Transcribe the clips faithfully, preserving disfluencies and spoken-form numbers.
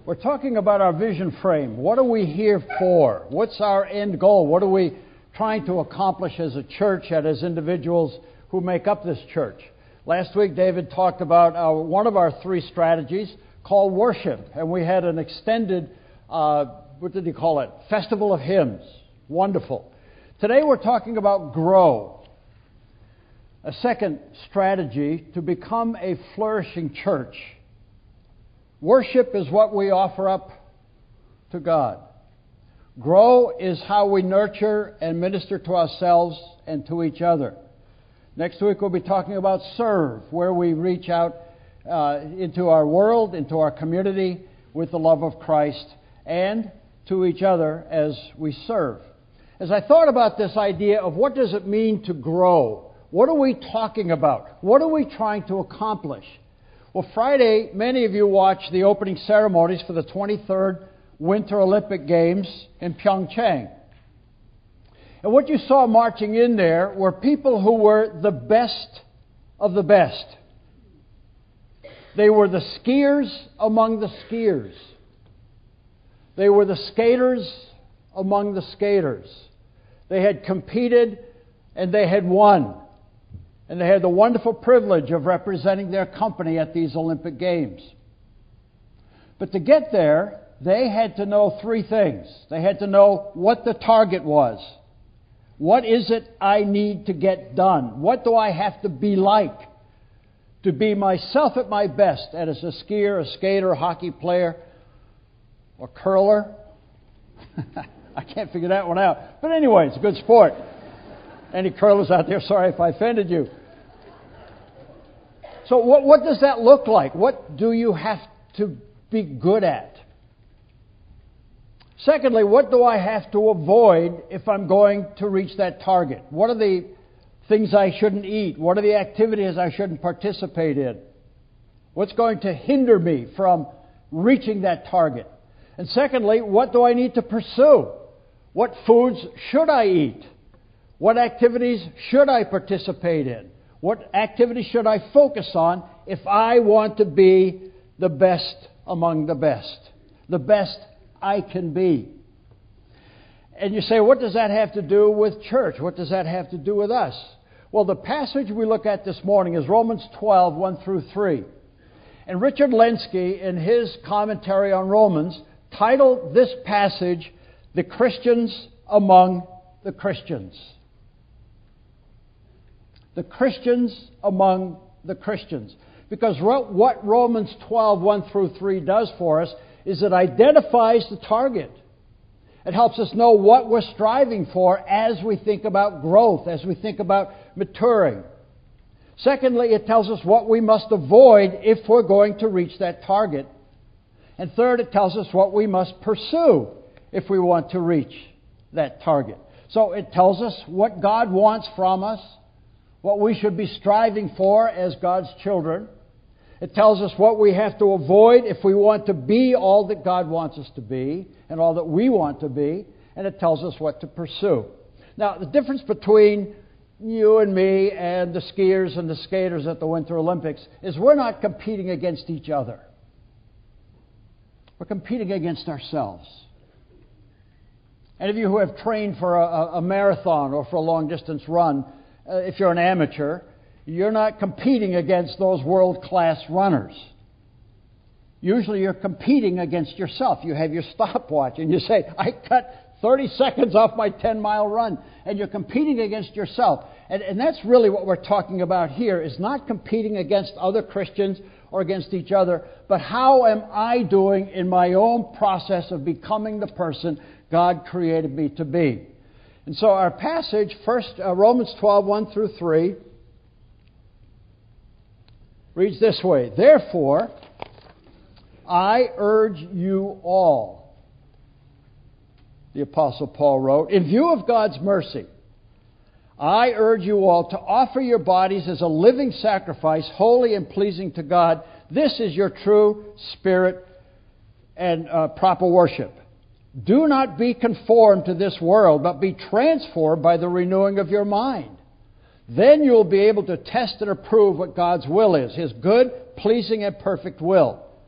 We're talking about our vision frame. What are we here for? What's our end goal? What are we trying to accomplish as a church and as individuals who make up this church? Last week, David talked about our, one of our three strategies called worship, and we had an extended, uh, what did he call it? Festival of Hymns. Wonderful. Today we're talking about grow. A second strategy to become a flourishing church. Worship is what we offer up to God. Grow is how we nurture and minister to ourselves and to each other. Next week we'll be talking about serve, where we reach out uh, into our world, into our community with the love of Christ and to each other as we serve. As I thought about this idea of what does it mean to grow, what are we talking about? What are we trying to accomplish? Well, Friday, many of you watched the opening ceremonies for the twenty-third Winter Olympic Games in Pyeongchang. And what you saw marching in there were people who were the best of the best. They were the skiers among the skiers. They were the skaters among the skaters. They had competed and they had won. And they had the wonderful privilege of representing their company at these Olympic Games. But to get there, they had to know three things. They had to know what the target was. What is it I need to get done? What do I have to be like to be myself at my best as a skier, a skater, a hockey player, or curler? I can't figure that one out. But anyway, it's a good sport. Any curlers out there, sorry if I offended you. So what, what does that look like? What do you have to be good at? Secondly, what do I have to avoid if I'm going to reach that target? What are the things I shouldn't eat? What are the activities I shouldn't participate in? What's going to hinder me from reaching that target? And secondly, what do I need to pursue? What foods should I eat? What activities should I participate in? What activities should I focus on if I want to be the best among the best? The best I can be. And you say, what does that have to do with church? What does that have to do with us? Well, the passage we look at this morning is Romans twelve, one through three. And Richard Lenski, in his commentary on Romans, titled this passage, "The Christians Among the Christians." The Christians among the Christians. Because what Romans twelve, one through three does for us is it identifies the target. It helps us know what we're striving for as we think about growth, as we think about maturing. Secondly, it tells us what we must avoid if we're going to reach that target. And third, it tells us what we must pursue if we want to reach that target. So it tells us what God wants from us, what we should be striving for as God's children. It tells us what we have to avoid if we want to be all that God wants us to be and all that we want to be. And it tells us what to pursue. Now, the difference between you and me and the skiers and the skaters at the Winter Olympics is we're not competing against each other. We're competing against ourselves. Any of you who have trained for a, a marathon or for a long-distance run, uh, if you're an amateur, you're not competing against those world-class runners. Usually you're competing against yourself. You have your stopwatch and you say, I cut thirty seconds off my ten-mile run. And you're competing against yourself. And, and that's really what we're talking about here, is not competing against other Christians or against each other, but how am I doing in my own process of becoming the person God created me to be. And so our passage, first uh, Romans twelve, one through three, reads this way. Therefore, I urge you all, the Apostle Paul wrote, in view of God's mercy, I urge you all to offer your bodies as a living sacrifice, holy and pleasing to God. This is your true spirit and uh, proper worship. Do not be conformed to this world, but be transformed by the renewing of your mind. Then you will be able to test and approve what God's will is, His good, pleasing, and perfect will.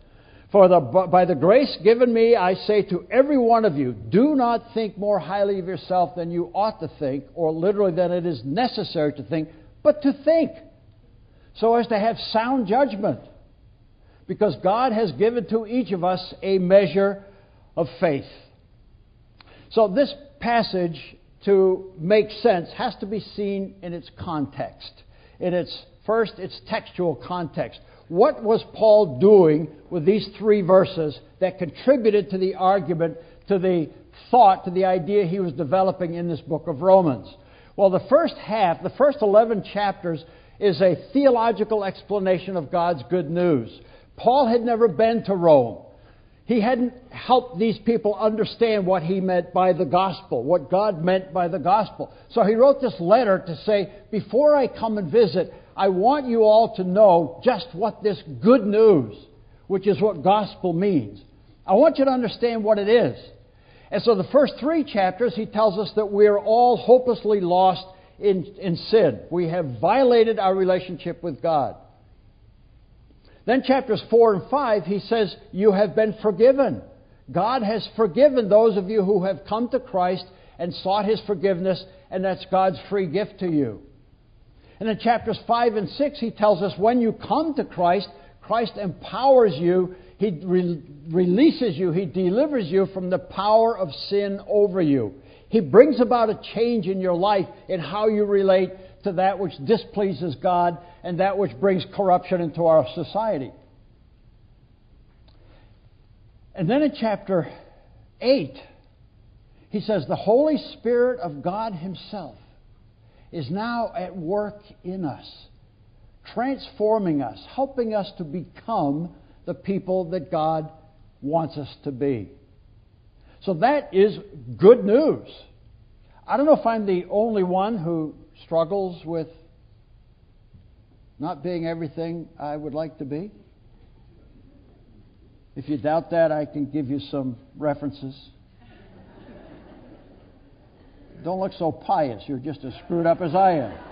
For the, by the grace given me, I say to every one of you, do not think more highly of yourself than you ought to think, or literally than it is necessary to think, but to think, so as to have sound judgment. Because God has given to each of us a measure of faith. So this passage, to make sense, has to be seen in its context. In its first, its textual context. What was Paul doing with these three verses that contributed to the argument, to the thought, to the idea he was developing in this book of Romans? Well, the first half, the first eleven chapters, is a theological explanation of God's good news. Paul had never been to Rome. He hadn't helped these people understand what he meant by the gospel, what God meant by the gospel. So he wrote this letter to say, before I come and visit, I want you all to know just what this good news, which is what gospel means. I want you to understand what it is. And so the first three chapters, he tells us that we are all hopelessly lost in, in sin. We have violated our relationship with God. Then chapters four and five, he says, you have been forgiven. God has forgiven those of you who have come to Christ and sought His forgiveness, and that's God's free gift to you. And in chapters five and six, he tells us when you come to Christ, Christ empowers you, He re- releases you, He delivers you from the power of sin over you. He brings about a change in your life in how you relate to that which displeases God and that which brings corruption into our society. And then in chapter eight, he says, the Holy Spirit of God Himself is now at work in us, transforming us, helping us to become the people that God wants us to be. So that is good news. I don't know if I'm the only one who struggles with not being everything I would like to be. If you doubt that, I can give you some references. Don't look so pious. You're just as screwed up as I am.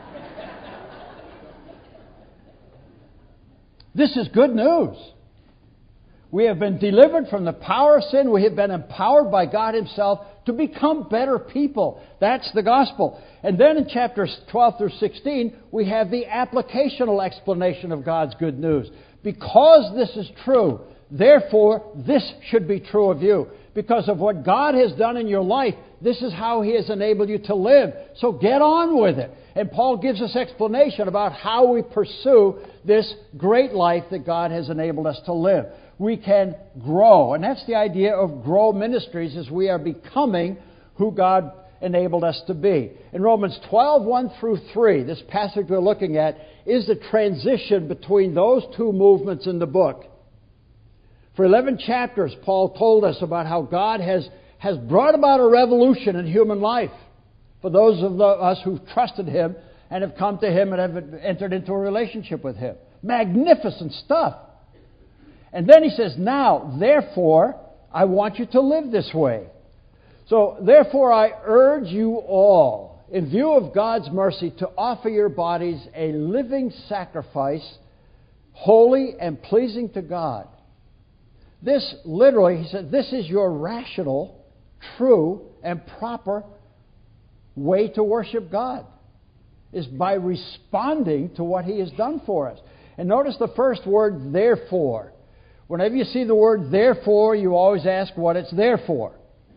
This is good news. We have been delivered from the power of sin. We have been empowered by God Himself to become better people. That's the gospel. And then in chapters twelve through sixteen, we have the applicational explanation of God's good news. Because this is true, therefore this should be true of you. Because of what God has done in your life, this is how He has enabled you to live. So get on with it. And Paul gives us explanation about how we pursue this great life that God has enabled us to live. We can grow. And that's the idea of Grow Ministries, is we are becoming who God enabled us to be. In Romans twelve, one through three, this passage we're looking at is the transition between those two movements in the book. For eleven chapters, Paul told us about how God has, has brought about a revolution in human life for those of the, us who've trusted Him and have come to Him and have entered into a relationship with Him. Magnificent stuff. And then he says, now, therefore, I want you to live this way. So, therefore, I urge you all, in view of God's mercy, to offer your bodies a living sacrifice, holy and pleasing to God. This, literally, he said, this is your rational, true, and proper way to worship God, is by responding to what He has done for us. And notice the first word, therefore. Whenever you see the word therefore, you always ask what it's there for.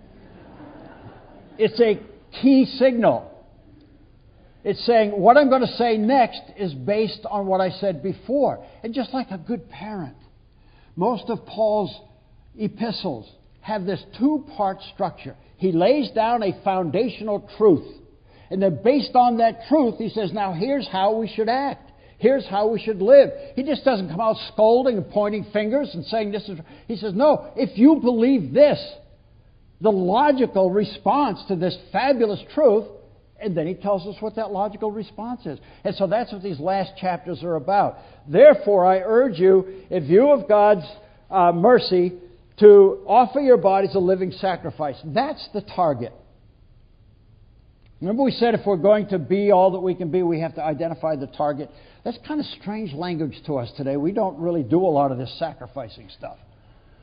It's a key signal. It's saying what I'm going to say next is based on what I said before. And just like a good parent, most of Paul's epistles have this two-part structure. He lays down a foundational truth. And then based on that truth, he says, now here's how we should act. Here's how we should live. He just doesn't come out scolding and pointing fingers and saying this is... He says, no, if you believe this, the logical response to this fabulous truth, and then he tells us what that logical response is. And so that's what these last chapters are about. Therefore, I urge you, in view of God's uh, mercy, to offer your bodies a living sacrifice. That's the target. Remember we said if we're going to be all that we can be, we have to identify the target. That's kind of strange language to us today. We don't really do a lot of this sacrificing stuff.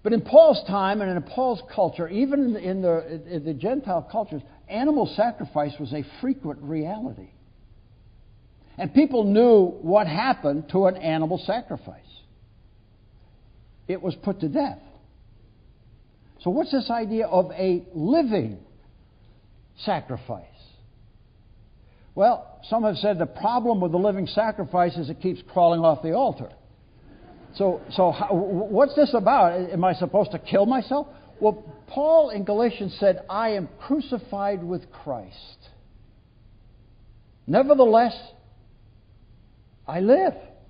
But in Paul's time and in Paul's culture, even in the, in the Gentile cultures, animal sacrifice was a frequent reality. And people knew what happened to an animal sacrifice. It was put to death. So what's this idea of a living sacrifice? Well, some have said the problem with the living sacrifice is it keeps crawling off the altar. So, so how, what's this about? Am I supposed to kill myself? Well, Paul in Galatians said, I am crucified with Christ. Nevertheless, I live.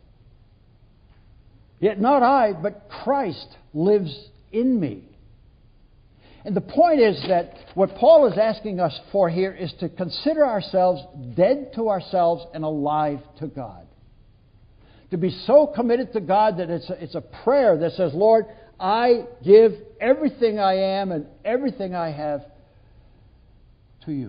Yet not I, but Christ lives in me. And the point is that what Paul is asking us for here is to consider ourselves dead to ourselves and alive to God. To be so committed to God that it's a, it's a prayer that says, Lord, I give everything I am and everything I have to you.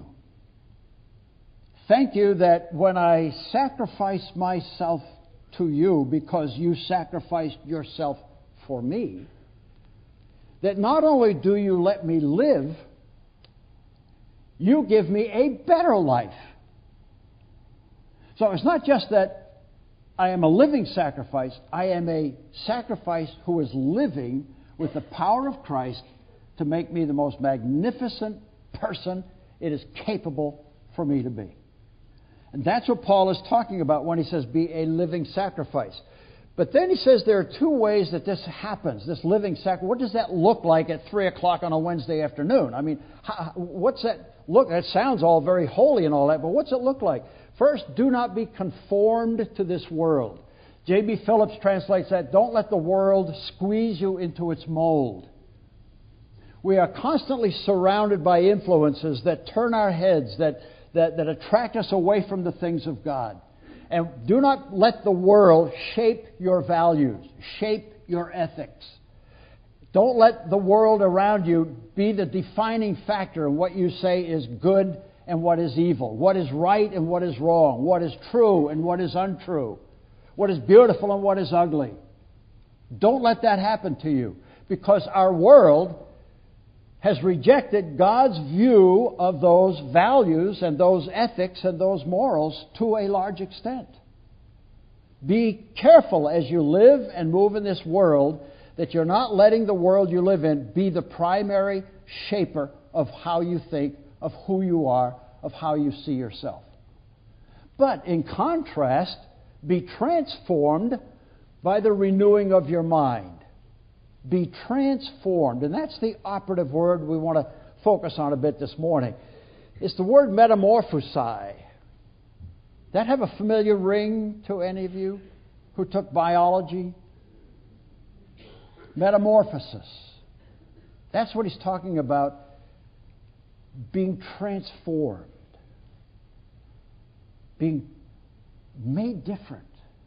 Thank you that when I sacrifice myself to you because you sacrificed yourself for me, that not only do you let me live, you give me a better life. So it's not just that I am a living sacrifice, I am a sacrifice who is living with the power of Christ to make me the most magnificent person it is capable for me to be. And that's what Paul is talking about when he says be a living sacrifice. But then he says there are two ways that this happens, this living sacrifice. What does that look like at three o'clock on a Wednesday afternoon? I mean, how, what's that look? That sounds all very holy and all that, but what's it look like? First, do not be conformed to this world. J B Phillips translates that, don't let the world squeeze you into its mold. We are constantly surrounded by influences that turn our heads, that, that, that attract us away from the things of God. And do not let the world shape your values, shape your ethics. Don't let the world around you be the defining factor in what you say is good and what is evil, what is right and what is wrong, what is true and what is untrue, what is beautiful and what is ugly. Don't let that happen to you, because our world has rejected God's view of those values and those ethics and those morals to a large extent. Be careful as you live and move in this world that you're not letting the world you live in be the primary shaper of how you think, of who you are, of how you see yourself. But in contrast, be transformed by the renewing of your mind. Be transformed. And that's the operative word we want to focus on a bit this morning. It's the word metamorphosai. That have a familiar ring to any of you who took biology? Metamorphosis. That's what he's talking about. Being transformed. Being made different.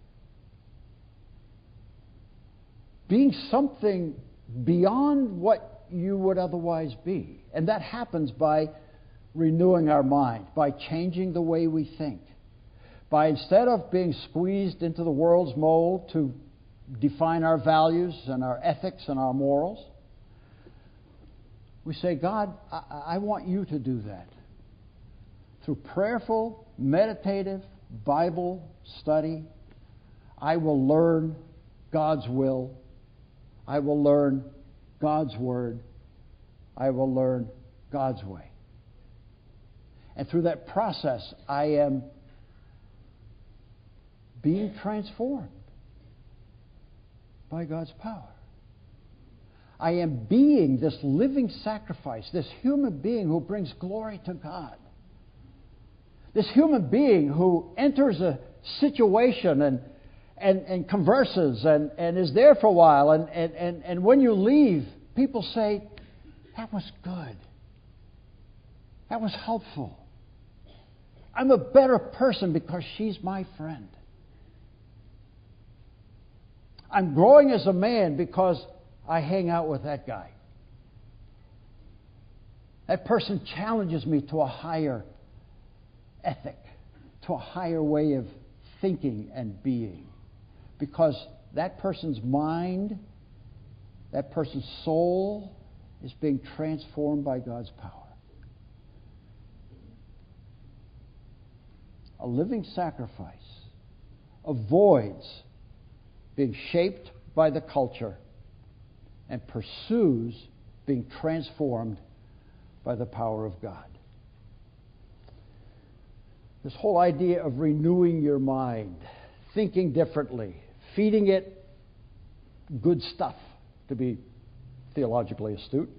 Being something beyond what you would otherwise be. And that happens by renewing our mind, by changing the way we think. By instead of being squeezed into the world's mold to define our values and our ethics and our morals, we say, God, I, I want you to do that. Through prayerful, meditative Bible study, I will learn God's will. I will learn God's word. I will learn God's way. And through that process, I am being transformed by God's power. I am being this living sacrifice, this human being who brings glory to God. This human being who enters a situation and and, and converses and, and is there for a while. And, and, and, and when you leave, people say, that was good. That was helpful. I'm a better person because she's my friend. I'm growing as a man because I hang out with that guy. That person challenges me to a higher ethic, to a higher way of thinking and being. Because that person's mind that person's soul is being transformed by God's power. A living sacrifice avoids being shaped by the culture and pursues being transformed by the power of God. This whole idea of renewing your mind, thinking differently, feeding it good stuff, to be theologically astute.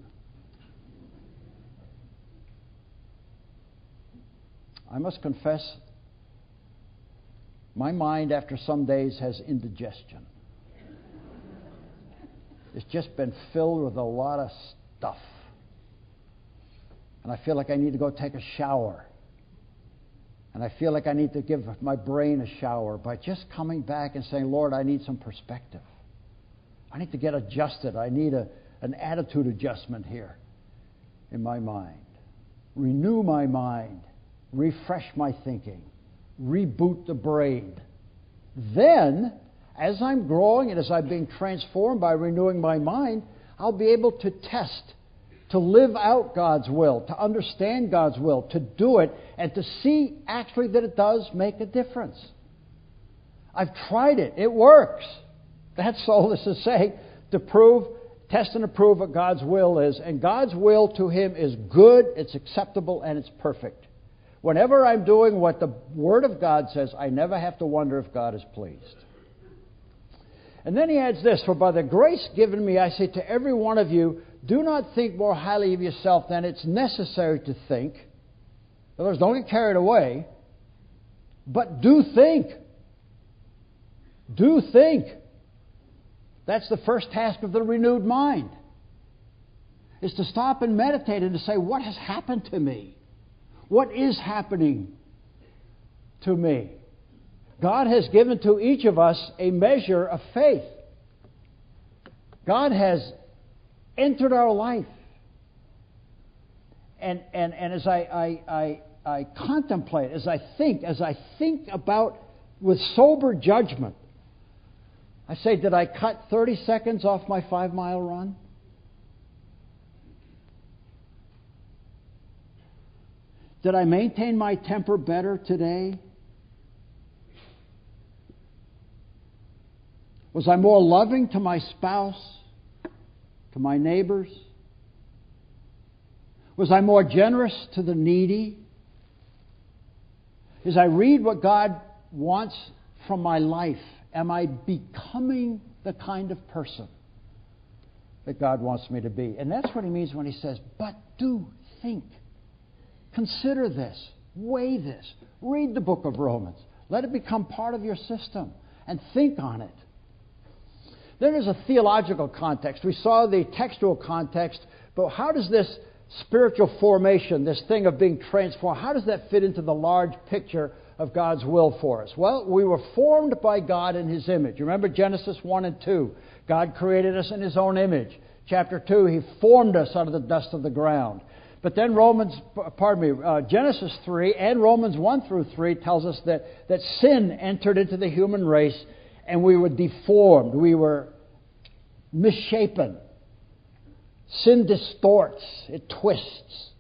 I must confess, my mind after some days has indigestion. It's just been filled with a lot of stuff. And I feel like I need to go take a shower. And I feel like I need to give my brain a shower by just coming back and saying, Lord, I need some perspective. I need to get adjusted. I need a, an attitude adjustment here in my mind. Renew my mind. Refresh my thinking. Reboot the brain. Then, as I'm growing and as I'm being transformed by renewing my mind, I'll be able to test, to live out God's will, to understand God's will, to do it, and to see actually that it does make a difference. I've tried it. It works. That's all this is saying, to prove, test and approve what God's will is. And God's will to Him is good, it's acceptable, and it's perfect. Whenever I'm doing what the Word of God says, I never have to wonder if God is pleased. And then he adds this, for by the grace given me, I say to every one of you, do not think more highly of yourself than it's necessary to think. In other words, don't get carried away, but do think. Do think. That's the first task of the renewed mind, is to stop and meditate and to say, what has happened to me? What is happening to me? God has given to each of us a measure of faith. God has entered our life. And, and, and as I, I, I, I contemplate, as I think, as I think about with sober judgment, I say, did I cut thirty seconds off my five-mile run? Did I maintain my temper better today? Was I more loving to my spouse, to my neighbors? Was I more generous to the needy? As I read what God wants from my life, am I becoming the kind of person that God wants me to be? And that's what he means when he says, but do think. Consider this. Weigh this. Read the book of Romans. Let it become part of your system and think on it. Then there's a theological context. We saw the textual context, but how does this spiritual formation, this thing of being transformed, how does that fit into the large picture of God's will for us? Well, we were formed by God in His image. Remember Genesis one and two. God created us in His own image. Chapter two, He formed us out of the dust of the ground. But then Romans, pardon me, uh, Genesis three and Romans one through three tells us that, that sin entered into the human race and we were deformed. We were misshapen. Sin distorts. It twists.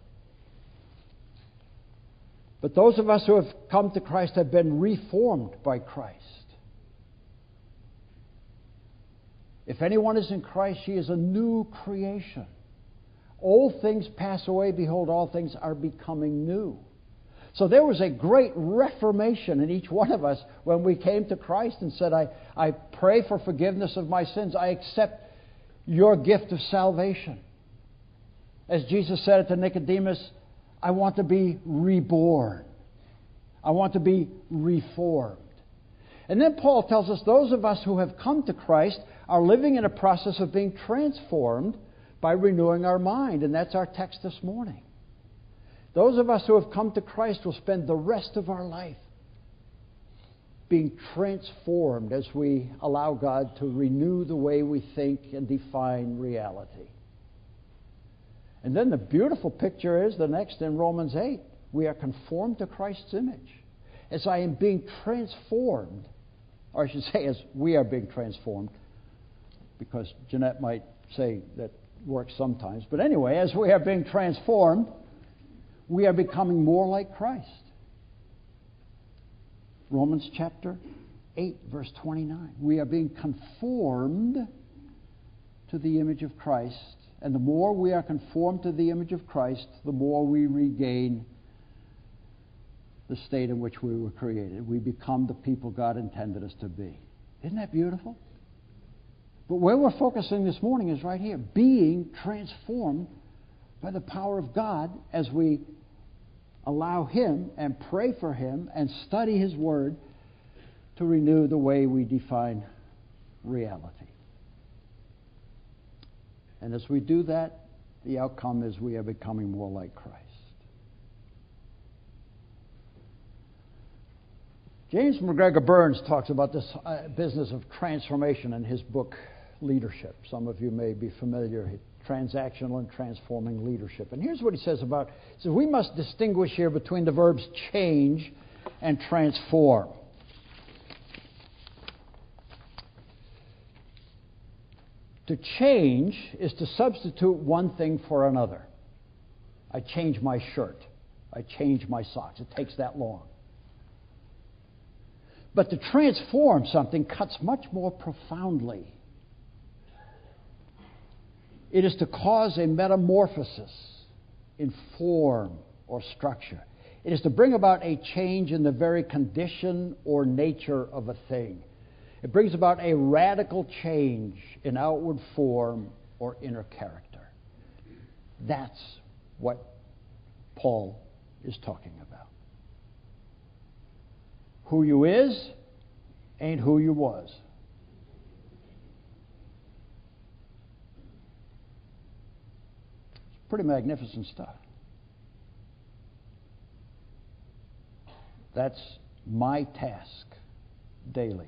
But those of us who have come to Christ have been reformed by Christ. If anyone is in Christ, he is a new creation. Old things pass away, behold, all things are becoming new. So there was a great reformation in each one of us when we came to Christ and said, I, I pray for forgiveness of my sins. I accept your gift of salvation. As Jesus said it to Nicodemus, I want to be reborn. I want to be reformed. And then Paul tells us those of us who have come to Christ are living in a process of being transformed by renewing our mind. And that's our text this morning. Those of us who have come to Christ will spend the rest of our life being transformed as we allow God to renew the way we think and define reality. And then the beautiful picture is the next in Romans eight. We are conformed to Christ's image. As I am being transformed, or I should say as we are being transformed, because Jeanette might say that works sometimes. But anyway, as we are being transformed, we are becoming more like Christ. Romans chapter eight, verse twenty-nine. We are being conformed to the image of Christ. And the more we are conformed to the image of Christ, the more we regain the state in which we were created. We become the people God intended us to be. Isn't that beautiful? But where we're focusing this morning is right here, being transformed by the power of God as we allow Him and pray for Him and study His Word to renew the way we define reality. And as we do that, the outcome is we are becoming more like Christ. James MacGregor Burns talks about this uh, business of transformation in his book, Leadership. Some of you may be familiar, transactional and transforming leadership. And here's what he says about, he says, we must distinguish here between the verbs change and transform. To change is to substitute one thing for another. I change my shirt. I change my socks. It takes that long. But to transform something cuts much more profoundly. It is to cause a metamorphosis in form or structure. It is to bring about a change in the very condition or nature of a thing. It brings about a radical change in outward form or inner character. That's what Paul is talking about. Who you is ain't who you was. It's pretty magnificent stuff. That's my task daily.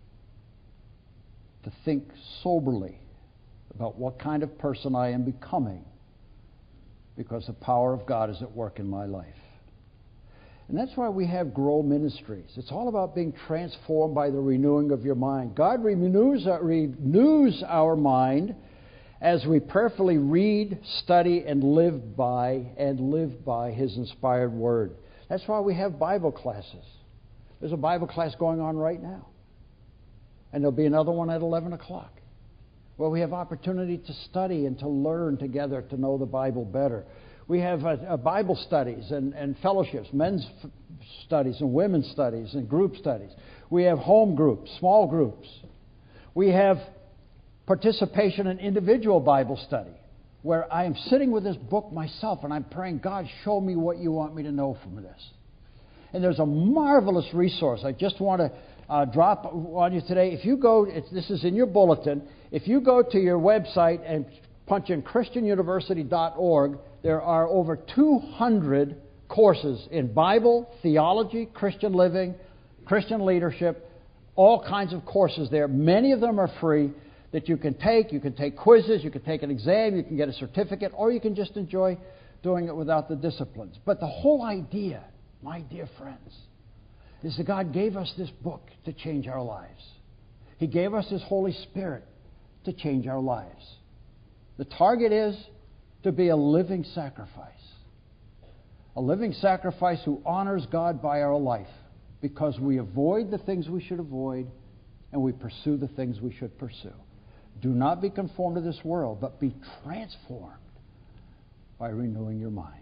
To think soberly about what kind of person I am becoming because the power of God is at work in my life. And that's why we have Grow Ministries. It's all about being transformed by the renewing of your mind. God renews our, renews our mind as we prayerfully read, study, and live by and live by His inspired Word. That's why we have Bible classes. There's a Bible class going on right now. And there'll be another one at eleven o'clock, where we have opportunity to study and to learn together to know the Bible better. We have uh, uh, Bible studies and, and fellowships, men's f- studies and women's studies and group studies. We have home groups, small groups. We have participation in individual Bible study, where I am sitting with this book myself and I'm praying, God, show me what you want me to know from this. And there's a marvelous resource I just want to uh, drop on you today. If you go, it's, this is in your bulletin, if you go to your website and punch in Christian University dot org, there are over two hundred courses in Bible, theology, Christian living, Christian leadership, all kinds of courses there. Many of them are free that you can take. You can take quizzes, you can take an exam, you can get a certificate, or you can just enjoy doing it without the disciplines. But the whole idea, my dear friends, is that God gave us this book to change our lives. He gave us His Holy Spirit to change our lives. The target is to be a living sacrifice. A living sacrifice who honors God by our life, because we avoid the things we should avoid and we pursue the things we should pursue. Do not be conformed to this world, but be transformed by renewing your mind.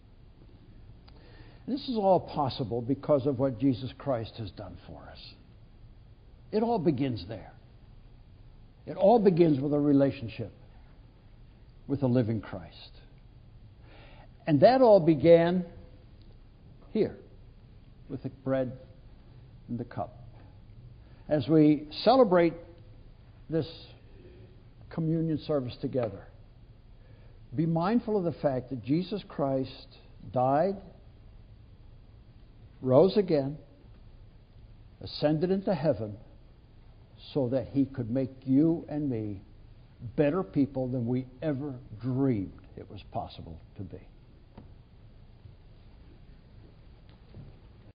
And this is all possible because of what Jesus Christ has done for us. It all begins there. It all begins with a relationship with the living Christ. And that all began here with the bread and the cup. As we celebrate this communion service together, be mindful of the fact that Jesus Christ died, rose again, ascended into heaven so that He could make you and me better people than we ever dreamed it was possible to be.